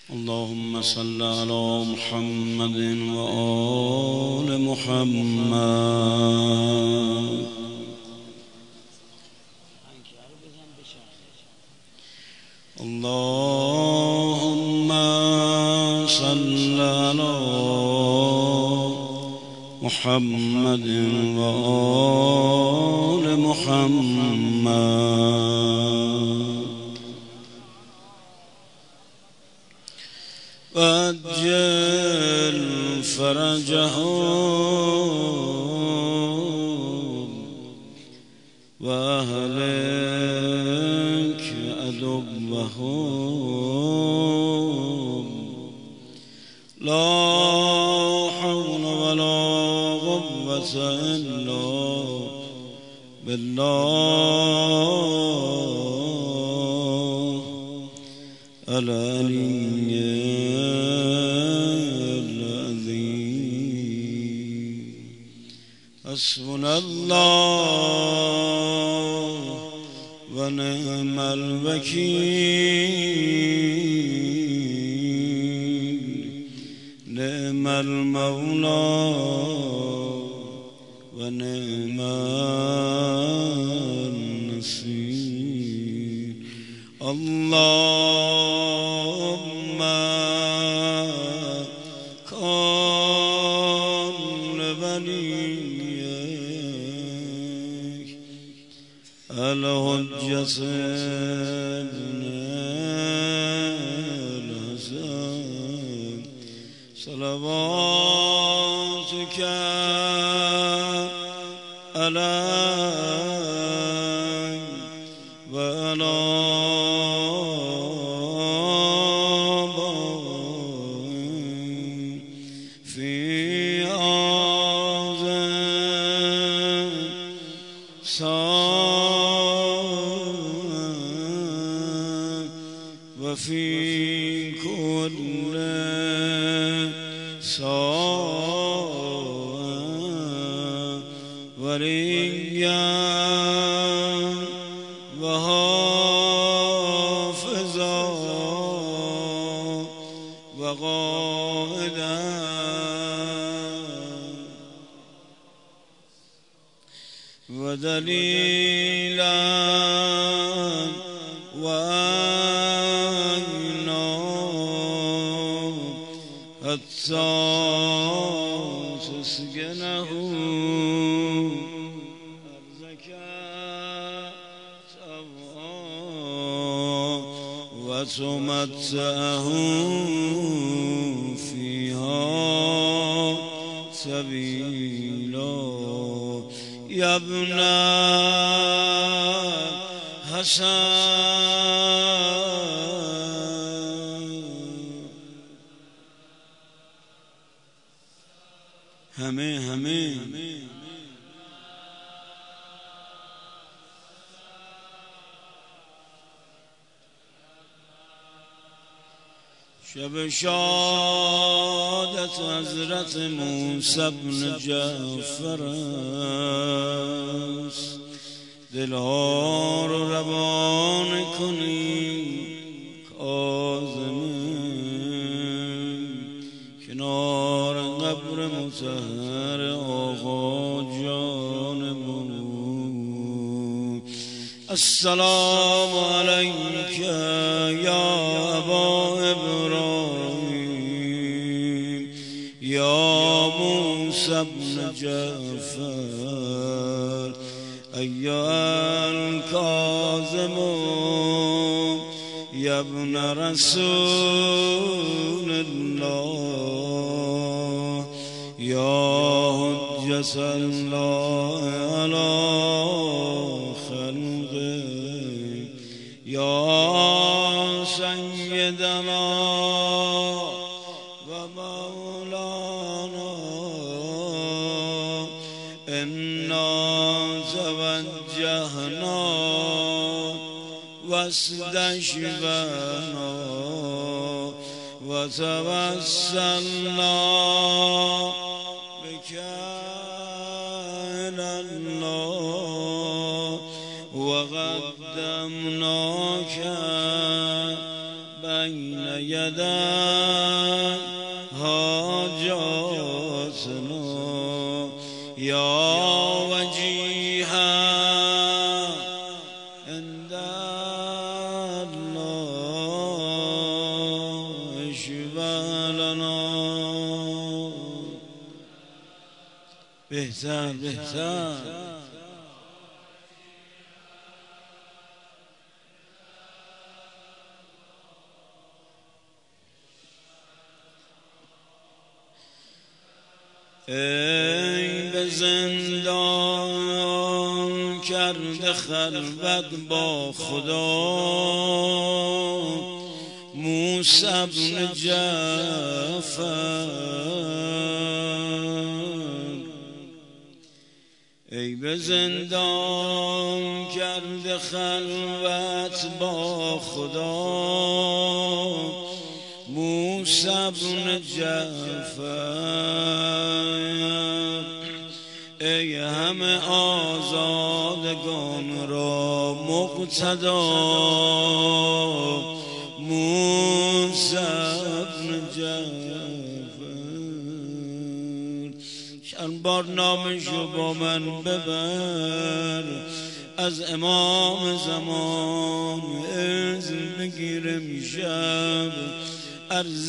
اللهم صل على محمد وآل محمد. اللهم صل على محمد وآل محمد وعجل فرجهم وأهلك عدوهم. لا حول ولا قوة إلا بالله العلي العظيم. حسبنا الله ونعم الوكيل. نعم المولى ونعم النصير. اللهم كن لوليك الحجة ابن الحسن صلواتك عليه وعلى آبائه في هذا الساعة وفي كل ساعة وليا وحافظا وقائدا ودليلا وعينا حتى تسكنه أرضك طوعا وتمتعه فيها سبيلا. يا ابن حسن همه شب شهادت حضرت موسی بن جعفر است. دلها رو روان کنی کاظمه کنار قبر مطهر آقا جانمون. السلام علیک یا ابا ابراهیم یا موسی بن جعفر أيها الكاظم يا ابن رسول الله يا حجة الله على خلقه يا سيدنا ومولانا إنا توجهنا واستشفعنا وتوسلنا بك إلى الله وقدمناك بين یدک حاجاتنا یا وجیها عند الله اشفع لنا. بهتر ای به زندان کرده خلوت با خدا موسی بن جعفر. ای به زندان کرده خلوت با خدا موسی بن جعفر. ای همه آزادگان را مقتدا موسی بن جعفر. چند بار نامشو با من ببر از امام زمان اذن بگیرم شب عرض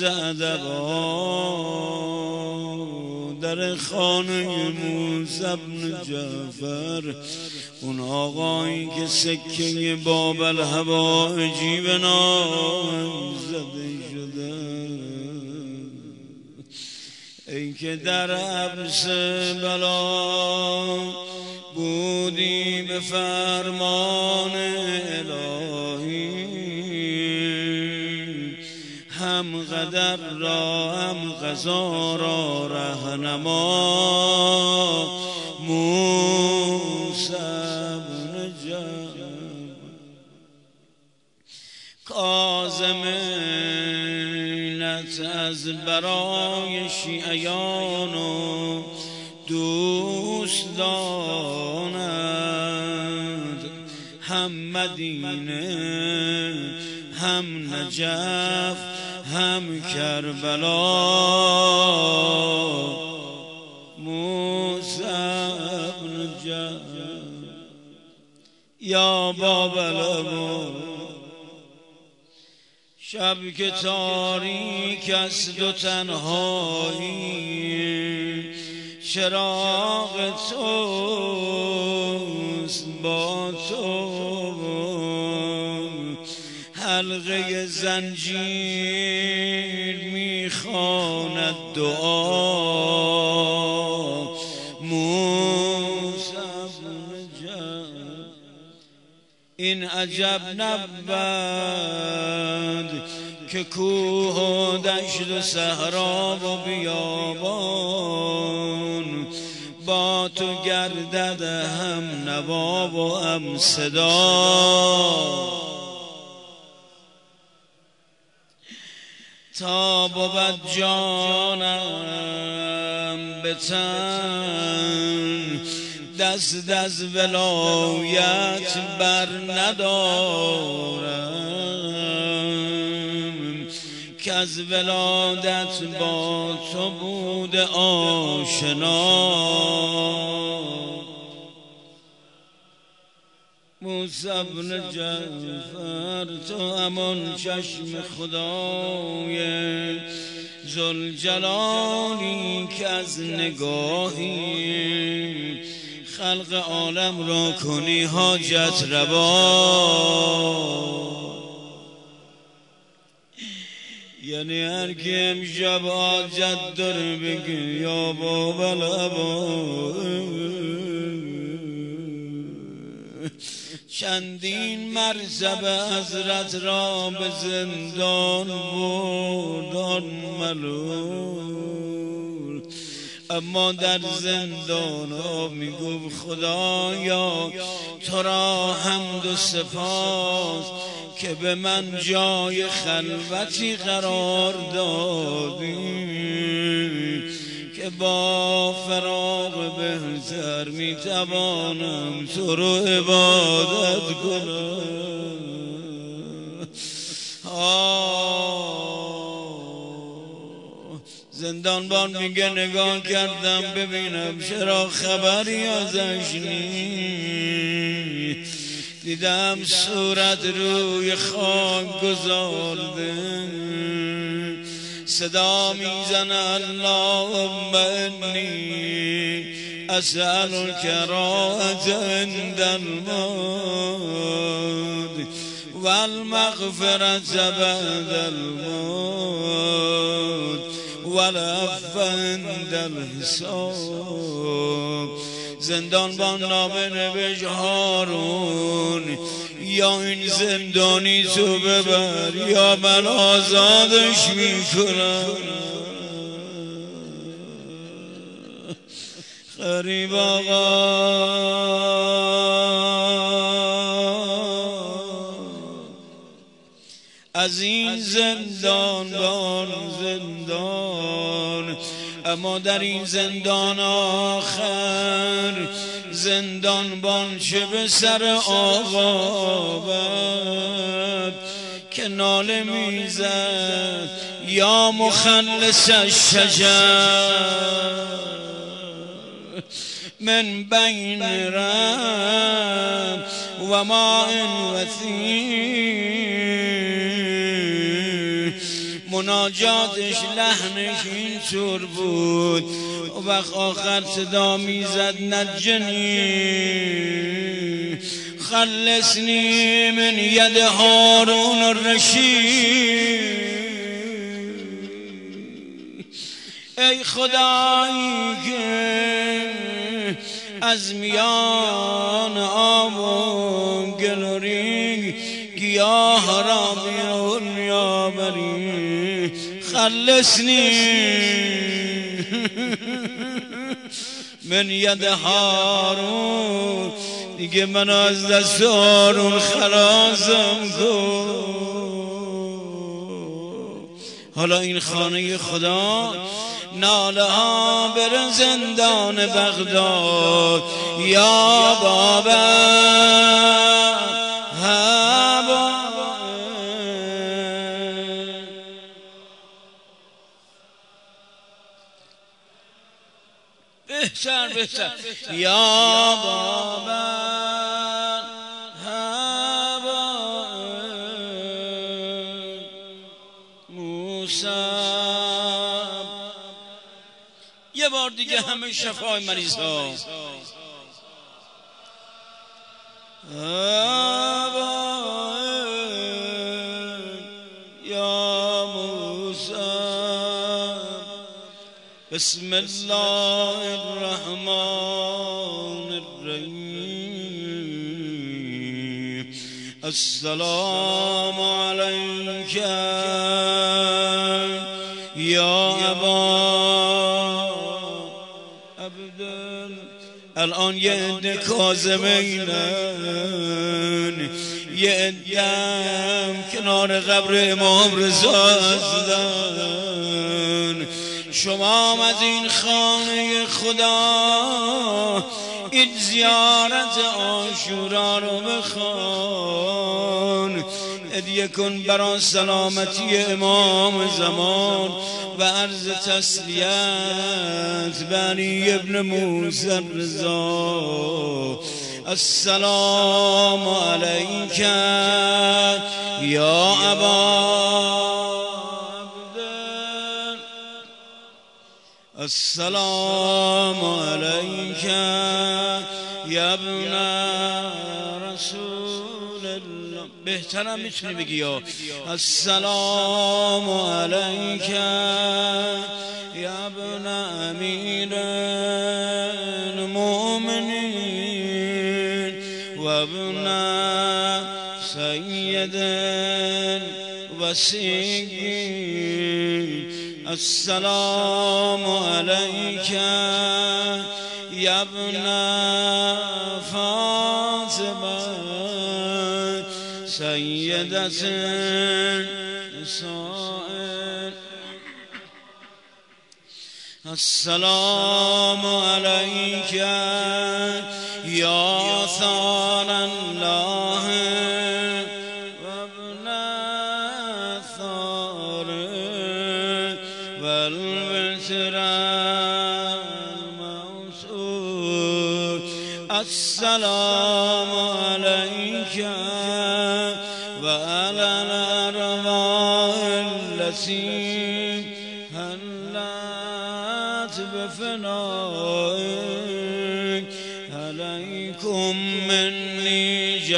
ادبا در خانه موسی بن جعفر. اون آقایی که سکه باب الهوایجی به نام زده شده. ای که در حبس بلا بودی به فرمان الهی هم قدر را هم قضا را رهنما موسی بن جعفر. کاظمینت از برای شیعیان و دوست داند هم مدینه هم نجف هم کربلا موسی بن جعفر. یا بابل شب که تاریک است و تنهایی چراغ توست با تو حلقه زنجیر میخواند دعا موسی بن جعفر. این عجب نبود که کوه و دشت و صحرا و بیابان با تو گردد هم نوا و هم صدا. تا بود جانم به تن دست از ولایت بر ندارم که از ولادت با تو بود آشنا موسی بن جعفر. تو همان چشم خدای ذوالجلالی که از نگاهی خلق عالم را کنی حاجت روا. یعنی هر کی امشب حاجت داره بگی یا بابا چندین مرتبه حضرت را به زندان بردان ملول، اما در زندان ها میگفت خدایا تو را حمد و سپاس که به من جای خلوتی قرار دادی که با فراغ بهتر میتوانم تو رو عبادت کنم. زندانبان میگه نگاه کردم ببینم چرا خبری ازش نیست، دیدم صورت روی خاک گذارده، صدا میزنه اللهم انی اسألک راحة عند الموت والمغفرة بعد الموت والعفو عند الحساب. زندانبان نامه نوشت هارون یا این زندانی تو ببر یا من آزادش میکنم. غریب آقا از این زندان اما در این زندان آخر زندانبان چه به سر آقا بد که ناله میزد یا مخلص الشجر من بین رم و ماء وثیق. مناجاتش لحنش اینطور بود و وقت آخر صدا میزد نجنی خلصنی من ید هارون الرشید. ای خدایی که از میان آب و گل و ریگ گیاه را بیرون میآوری، خلصنی من ید هارون، دیگه من از دست هارون خلاصم کن. حالا این خانه خدا ناله ها بر زندان بغداد یا بابا بهتر یا بابا موسی. یه بار دیگه همه شفای مریض ها یا موسی. بسم الله الرحمن الرحیم. السلام علیک یا ابا الان یه عده کاظمینن، یه عده کنار قبر امام رضا هستن. شما از این خانه خدا این زیارت عاشورا رو بخوان، هدیه کن برای سلامتی امام زمان و عرض تسلیت بنی ابن موسی الرضا. السلام علیک یا ابا، السلام علیک یا ابن رسول الله. بهترم میتونی بگی یا السلام علیک یا ابن امیر المؤمنین و ابن سید الوصیین. السلام علیک یا ابن فاطمه سیدت نساء. السلام علیک یا ثار الله و ابن ثار و مصر الموصول السلام عليك وعلى الأرواح التي هلت بفنائك عليكم مني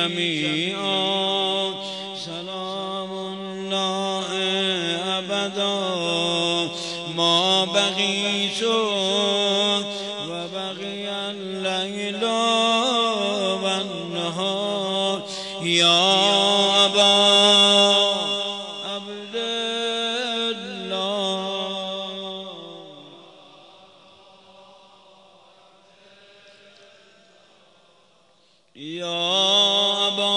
جميعا سلام الله أبدا ما بقيت وبقي الليل والنهار يا أبا عبد الله يا أبا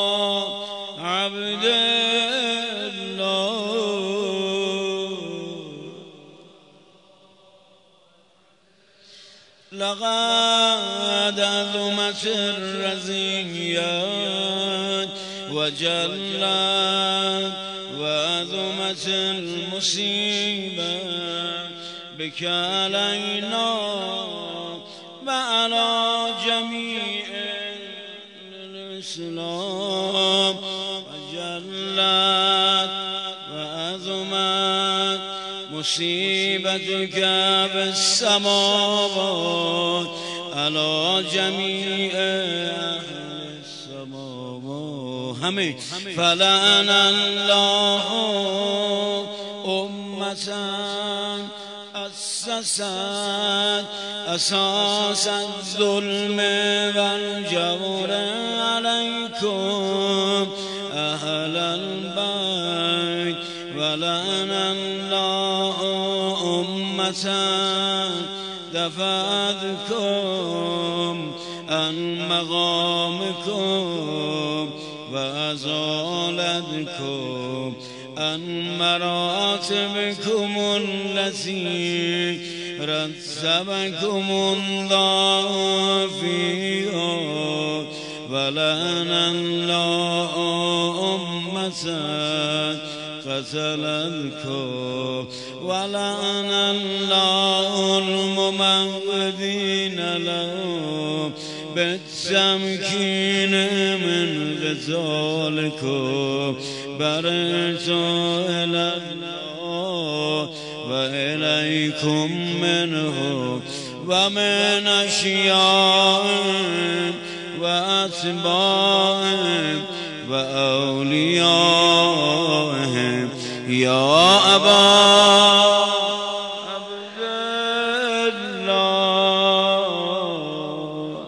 عبد لقد عظمت الرزيات وجلت وعظمت المصيبة بك علينا وعلى جميع الإسلام وجلت وعظمت مصيبتك بالسماوات على جميع أهل السماوات همه فلعن الله أمة أسست أساس الظلم والجور عليكم أهل البيت ولعن الله أمة دفعتكم عن مقامكم وأزالتكم عن مراتبكم التي رتبكم الله فيها ولعن الله أمة قتلتكم ولعن الله المموذين لهم بالتمكين من قتالكم برئت إلى الله وإليكم منه ومن أشيائهم وأتباعهم وأوليائهم يا أبا عبد الله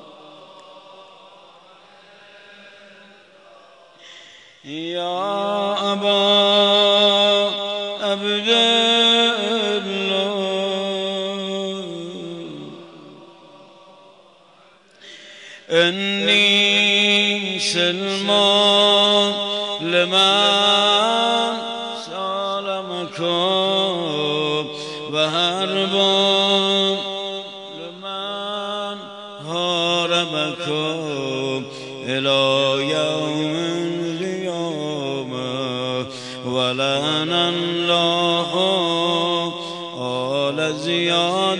يا أبا عبد الله إني سلمان لمن سالمكم وحرب لمن حاربكم إلى يوم القيامة ولعن الله آل زياد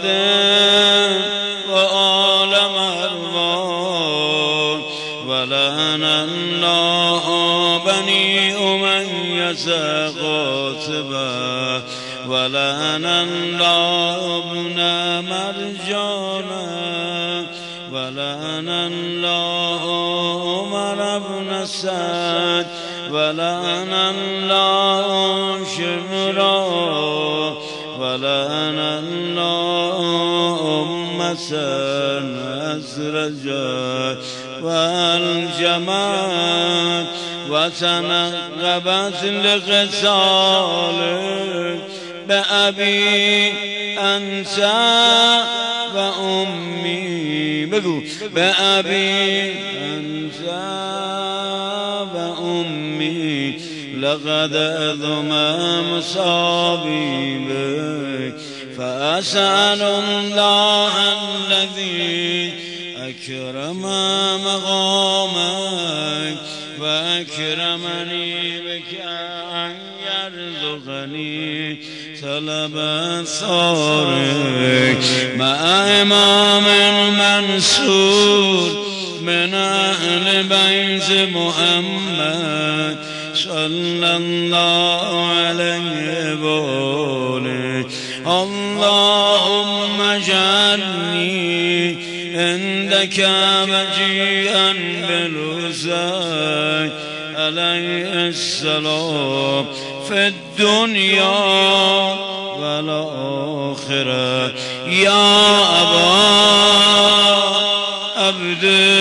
وآل مروان ولعن الله بني أمية قاتبا ولعن الله ابن مرجانا ولعن الله عمر بن سعد ولعن الله شمرا ولعن الله أمة أزرجت والجماعت وتنقبت لقتالك بأبي أنت وأمي بقول بأبي أنت وأمي لقد أذم مصابي بك فأسأل الله الذي أكرم مقامك وأكرمني بك يرزقني طلب ثارك مع إمام منصور من أهل بيت محمد صلى الله عليه وآله اللهم اجعلني عندك مجيئا بالحسين عليه السلام في الدنيا والآخرة يا أبا عبد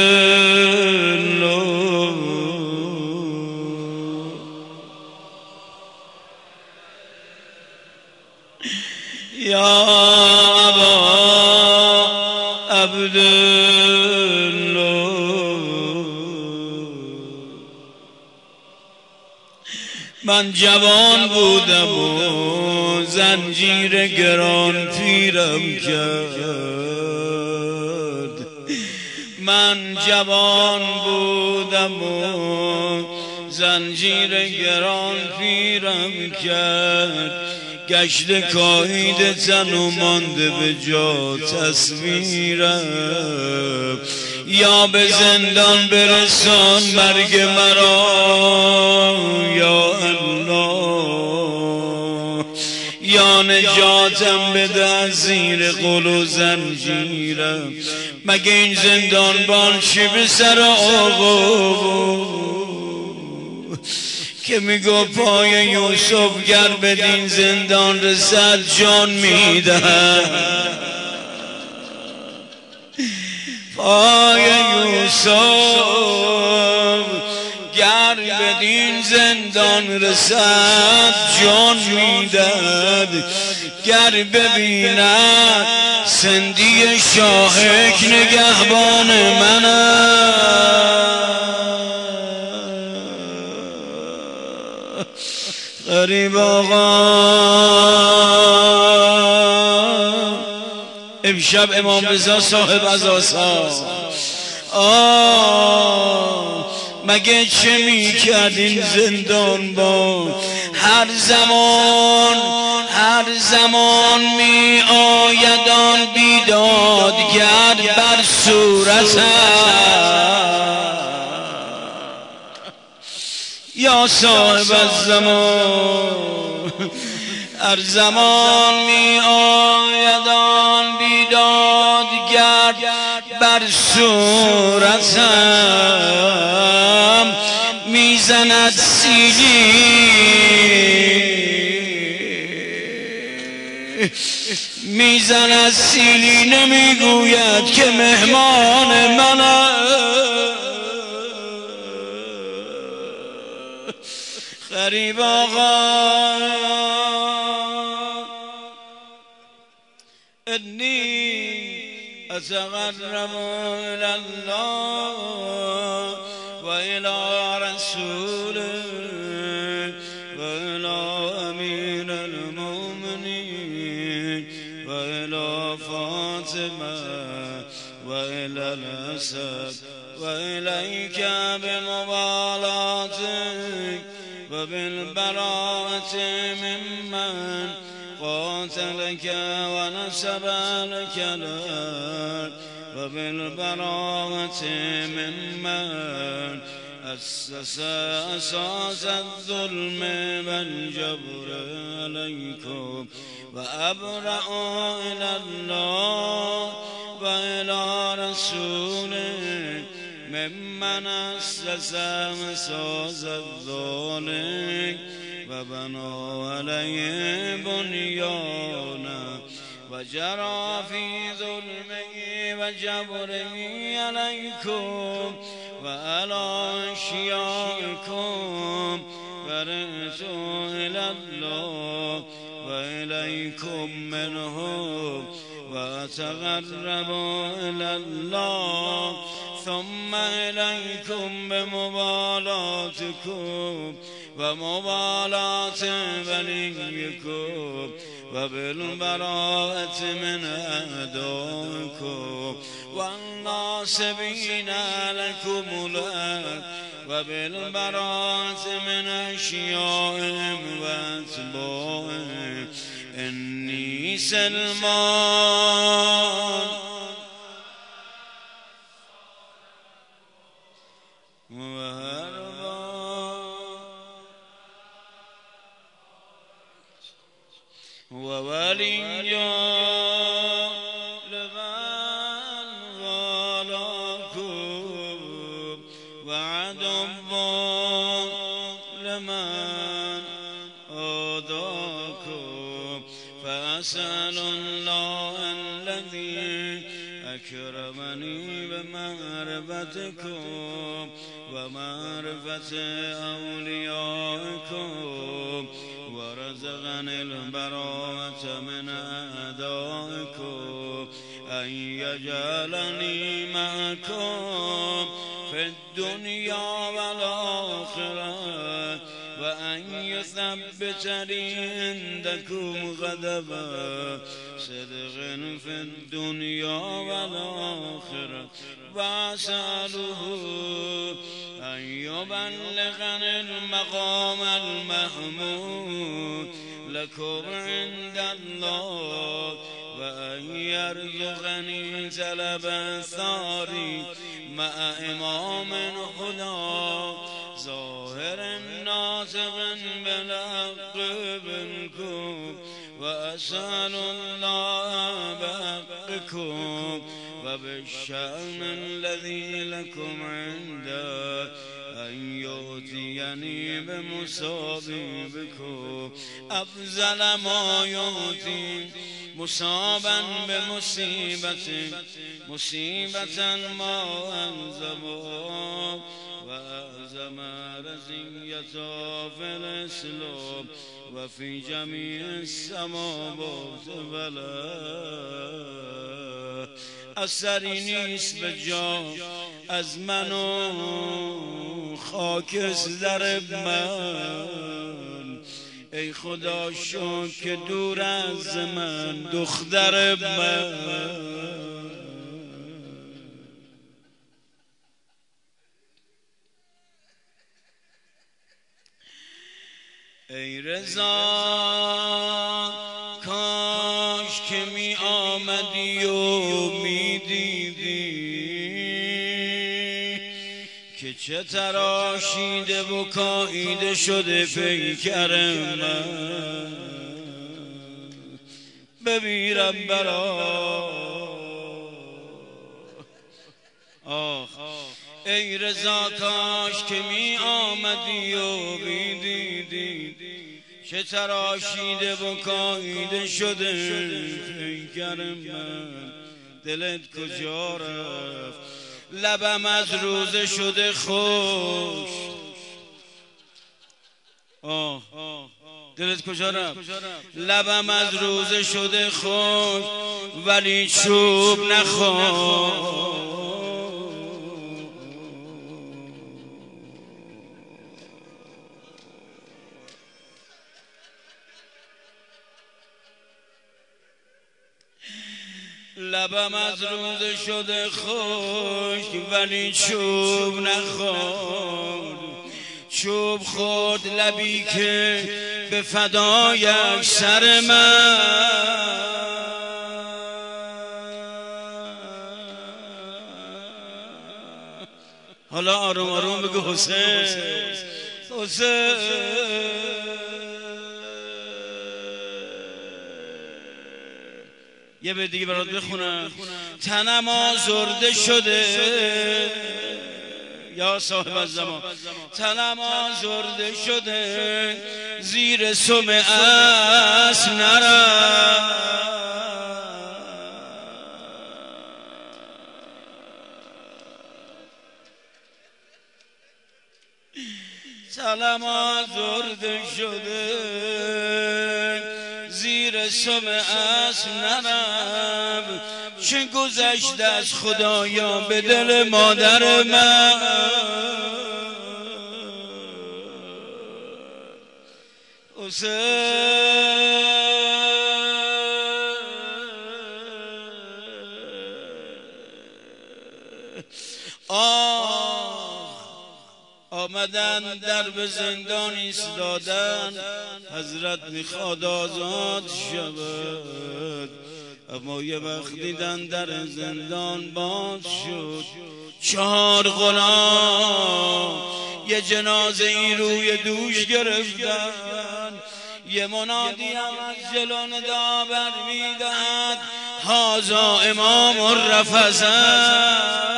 الله يا أبا عبد من جوان بودم و زنجیر گران پیرم کرد من جوان بودم و زنجیر گران پیرم کرد گشت کاهید تن و مانده به جا تصویرم یا به زندان برسان مرگ مرا یا الله یا نجاتم بده از زیر قل و زنجیرم مگه این زندان بانشی به سر آقا که میگو پای یوسف گر بدین زندان رسد جان میدهد پای یوسف گر بدین زندان رسد جان میدهد گر ببیند سندی شاهک نگهبان منم غریب آقا امشب امام رضا صاحب عزاسا مگه چه میکرد این زندان با هر زمان می آیدان بیدادگر بر صورتم یا صاحب الزمان هر زمان می آیدان بیدادگر بر صورتم میزند سیلی میزند سیلی نمیگوید که مهمان منم غریب آقا انی اتقرب الى الله و الى رسوله و الى امیر المؤمنین و الى فاطمه و الى الاسد و الیک بمبالاتک و بالبراءة ممن قاتلك ونسب لك الأرض و بالبراءة ممن أسس أساس الظلم والجبر عليكم وأبرأ إلى الله وإلى رسوله ممن أسس مساس الظالم وبنى عليه بنيانا وجرى في ظلمه وجبره عليكم وعلى أشيائكم فرجعوا إلى الله وإليكم منهم وتقربوا إلى الله ثم إليكم بمبالاتكم ومبالاة وليكم وبالبراءة من أعدائكم والناصبين لكم الأرض و بالبراءة من اشیائهم و اتباعهم انی سلمان وولي لمن والاكم وعدو لمن عاداكم فأسأل الله الذي أكرمني بمعرفتكم ومعرفة أوليائكم ورزقني البراءة من أعدائكم أن يجعلني معكم في الدنيا والآخرة وأن يثبتني عندكم غضبا صدق في الدنيا والآخرة وأسأله أن يبلغني المقام المحمود لكم عند الله وأن يرزقني جلب الثاري مع إمام هدى ظاهر ناطق بالحق منكم وأسأل الله بحقكم وبالشأن الذي لكم عنده أن يؤتيني بمصابكم أفضل ما يؤتي مصابا مصيبة ما أنزمه وأعظم رزية في الإسلام وفي جميع السماوات والأرض اثری نیست به جا از من و خاکستر من ای خدا شکر که دور از من دختر من ای رضا کاش که می آمدی و می دیدی که چه تراشیده و کاییده شده پیکر من بمیرم برا ای رضا کاش که می آمدی و می دیدی چه تراشیده و کاییده شده پیکر من دلت کجا رفت لبم از روزه شده خوش دلت کجا رفت لبم از روزه شده خوش ولی چوب نخور لبم از روزه شده خوش ولی چوب نخورد چوب خورد لبی که به فدایش سر من حالا آروم آروم بگو حسین یه به دیگه برات بخونم تنم آزرده شده یا صاحب الزمان تنم آزرده شده زیر سم اسب نرم تنم آزرده شده زیر سم اسب نرم چه گذشته از خدایا به دل مادر من به زندان ایستادن، حضرت میخواد آزاد شود، اما یه وقت دیدن در زندان باز شد. 4 غلام یه جنازه این روی دوش گرفتن، یه منادی هم از جلو ندا برمی‌دهد هذا امام الرفضه.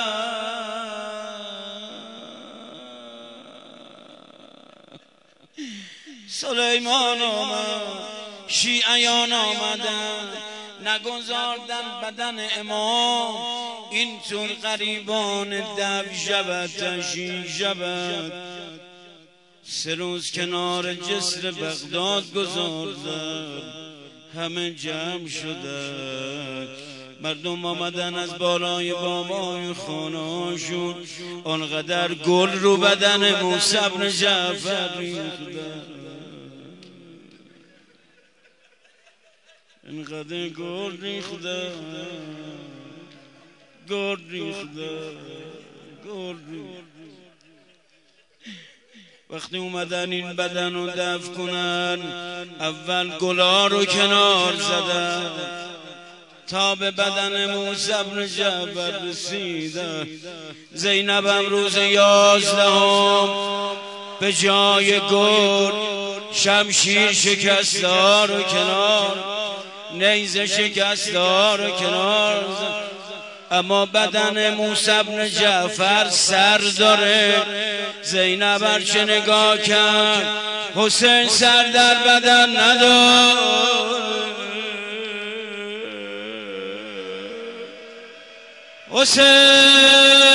سلیمان آمد، شیعیان آمدن، نگذاردن بدن امام اینطور غریبان دف شود تشییع شود. 3 روز کنار جسر بغداد گذاردن، همه جمع شدن، مردم آمدن از بالای بابای خانه‌هاشون، آنقدر گل رو بدن موسی بن جعفر ریختن، اینقدر گل ریختن، گل ریختن، گل ریختن. وقتی اومدن این بدن رو دفن کنن، اول گلا رو کنار زدن تا به بدن موسی بن جعفر رسیدن. زینب هم روز 11 به جای گل شمشیر شکستار رو کنار، نیزه شکستار رو کنار زد. اما بدن موسی بن جعفر سر داره. زینب هرچه نگاه کرد حسین سر در بدن نداره. حسین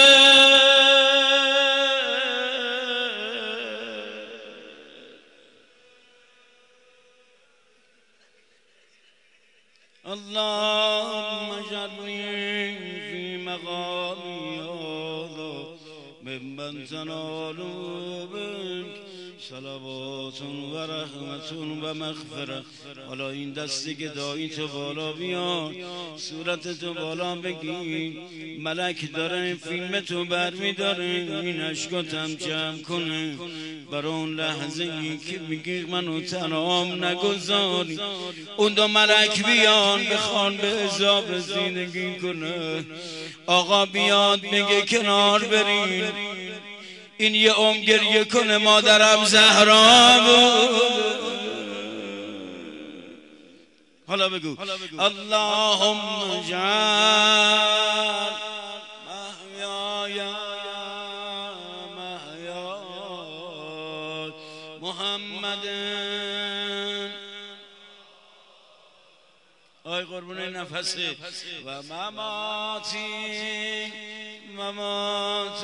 اللهم اجعلني في مقامي هذا ممن تنال بك صلوات و رحمت و مغفرت. حالا این دستی که دایی تو بالا بیاد، صورت تو بالا بگی، ملک داره فیلم تو بر می داره، این عشقاتم جمع کنه برای اون لحظه ای که میگی منو تنهام نگذاری. اون 2 ملک بیان بخوان به عذاب زندگی کنه. آقا بیاد میگه کنار برین، این یه عمر گریه کنه مادرم زهرا بود. حالا بگو اللهم اجعل محیای محمد. آی قربون نفسه و مماتی ممات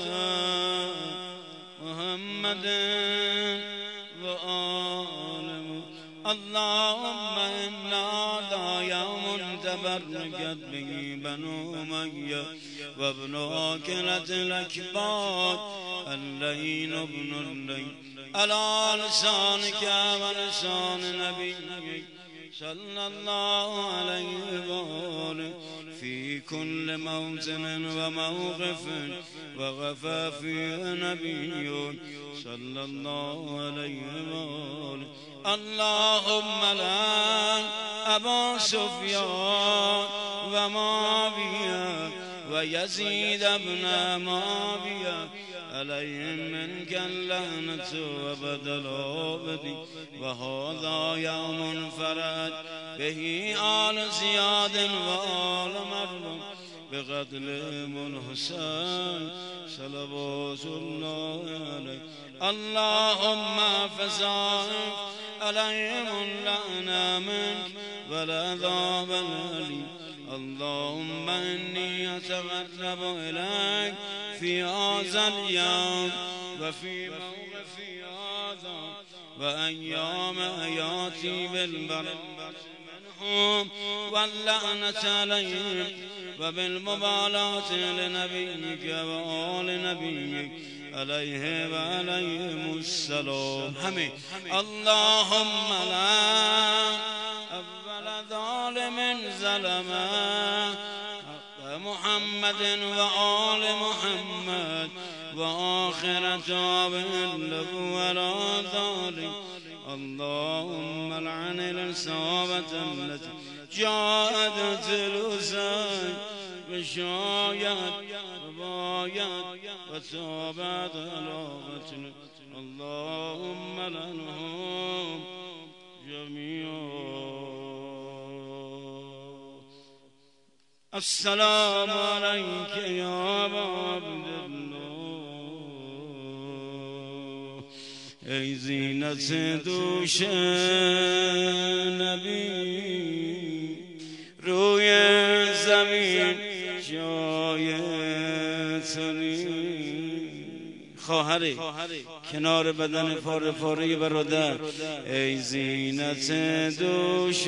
محمد و آل. اللهم انا لا یوم تبرکت به بنو امیه و ابن آکلة الاکباد اللین ابن اللین علی لسانک و لسان نبیک صلی الله علیه و آله فی کل موطن و موقف و غفا فی نبی صلی الله علیه و آله. اللهم لعن ابا سفیان و معاویه و یزید ابن معاویه علیهم منک اللعنة و بدل آبدی و هذا یوم فرد به آل زیاد و آل مریم بقتل الحسین صلوات الله علیه. اللهم فزائف علیهم اللعنة منک و العذاب العلیم. اللهم انی اتقرب الیک فی هذا اليوم و فی موقف هذا و ایام حیاتی بالبرکة منهم واللعنة علیهم و بالمبالاة لنبیک و آل نبیک علیه و علیهم السلام. همه اللهم لعن اول ظالم ظلم محمد و آل محمد وآخرة له ولا ذلك. اللهم لعن الإصابة التي جاءت الحسين بشايت وبايت وتابت على قتله. اللهم لعنهم جميعا. السلام عليك يا أبا عبد الله. ای زینت دوش نبی، روی زمین جای تو نیست. خواهر کنار بدن پاره پاره برادر، ای زینت دوش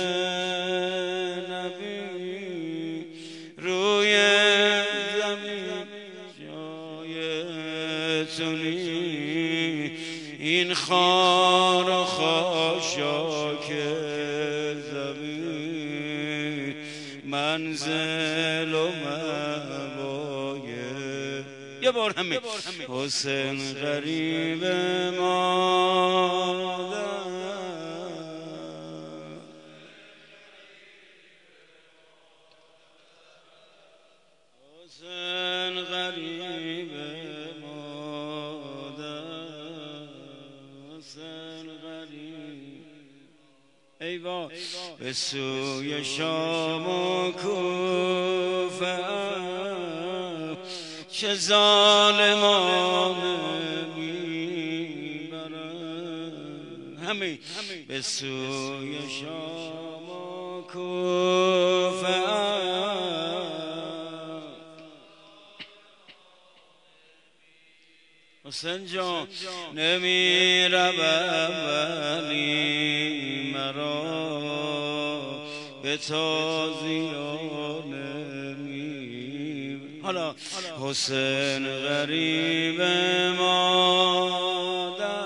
نبی، روی زمین جای تو نیست. این خار و خاشاک زمین منزل و مبایه. یه بار همه حسین غریب مادر، حسین غریب مادر، حسین غریب. ای وا به سوی شام و کوفه چه ظالمان میبرند. همه به سوی شام و کوفه حسین جان نمی روم ولی مرا به تازیانه می. حالا حسین غریب مادر،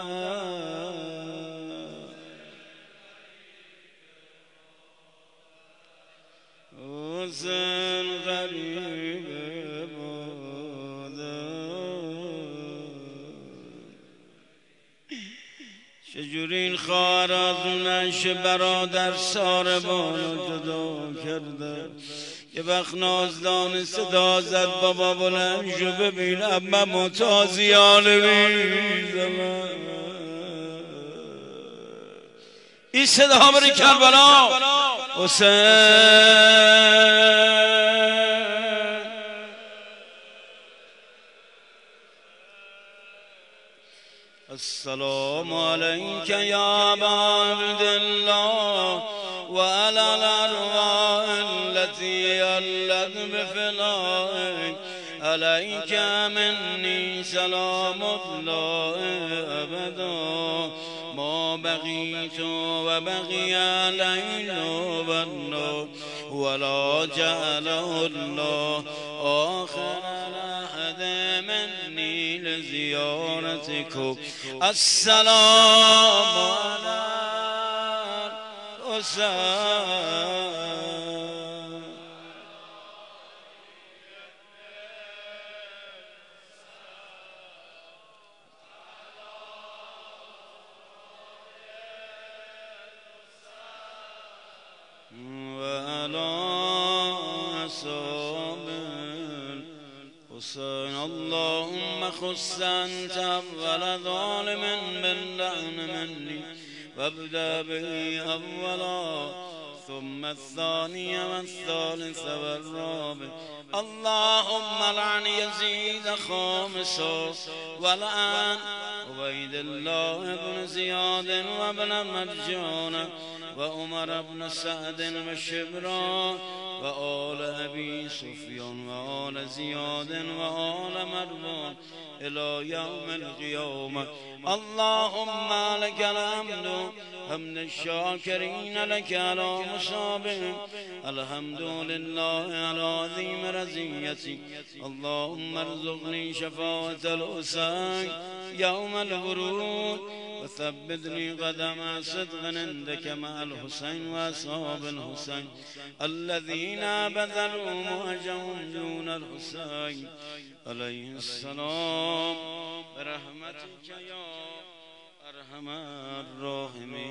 حسین غریب چجوری این خواهر از اونش برادر ساربانو جدا کرده. یه وقت نازدان صدا زد بابا بلند شو ببین اما تازیانه میزنم. این صدا بری کربلا. حسین السلام عليك يا أبا عبد الله وعلى الأرواح التي علت بفنائك. عليك مني سلام الله أبدا ما بقيت وبقي الليل والنهار ولا جعله الله آخر الأحد مني لزيارتكم. السلام على الحسين. وعلى أصحاب الحسين. اللهم خص أنت أول ظالم باللعن مني وابدأ به أولا ثم الثاني والثالث والرابع. اللهم لعن يزيد خامسا ولعن عبيد الله بن زياد وابن مرجان وعمر بن سعد وشبرا وآل أبي سفيان وآل زياد وآل مروان إلى يوم القيامة. اللهم لك الحمد حمد الشاكرين لك على مصابهم. الحمد لله على عظيم رزيتي. اللهم ارزقني شفاعة الحسين يوم الورود وثبتني قدم صدق عندك مع الحسين وأصحاب الحسين الذين بذلوا مهجهم دون الحسين عليه السلام برحمتك يا أرحم الراحمين.